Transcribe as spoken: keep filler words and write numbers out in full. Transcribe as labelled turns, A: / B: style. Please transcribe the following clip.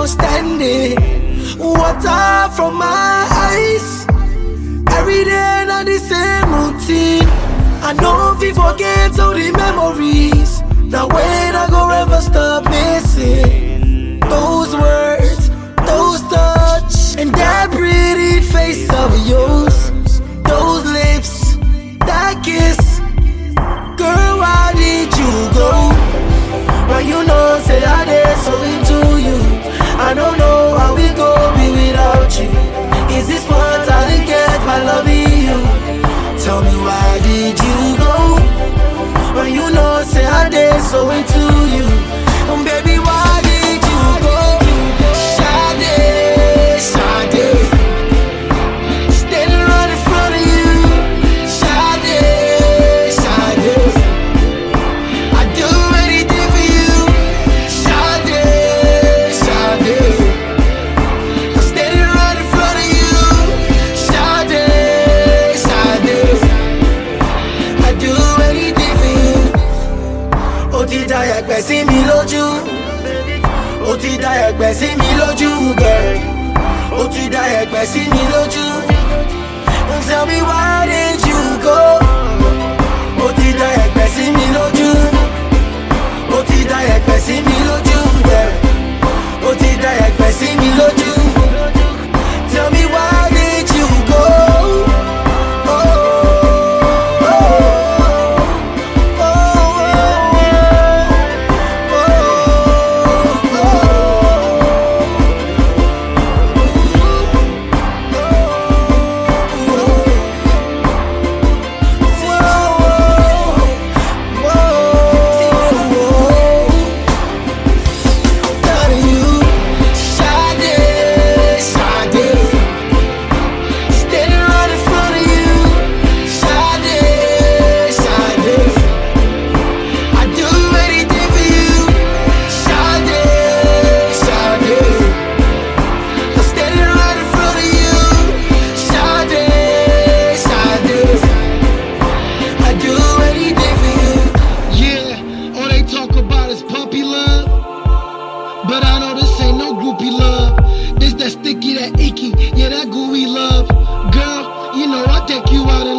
A: outstanding. Water from my eyes. Every day not the same routine. I know if you forget all the memories. Now when I go ever stop missing those words, those touch, and that pretty face of yours, those lips, that kiss. Girl, why did you go? Well, you know, say I did so into you. I don't know how we go be without you. Is this what I get by loving you? Tell me, why did you go? Well, you know, say I did so into you. And baby, why did you go? Sade, Sade, standing right in front of you. Sade, Sade, I'd do anything for you. Sade, Sade, I'm standing right in front of you. Sade, Sade, I'd do anything for you. Ó ti dá ẹ̀gbẹ́ sí mi lójú. Ó ti dá ẹ̀gbẹ́ sí mi lójú, girl. Ó ti dá ẹ̀gbẹ́ sí mi lójú. Tell me, why did you go? Ó ti dá ẹ̀gbẹ́ sí mi lójú. Ó ti dá ẹ̀gbẹ́ sí mi lójú, girl. Ó ti dá ẹ̀gbẹ́ sí mi lójú. Tell me, why did you go? Oh, oh, oh,
B: but I know this ain't no groupie love. This that sticky, that icky, yeah, that gooey love. Girl, you know I take you out and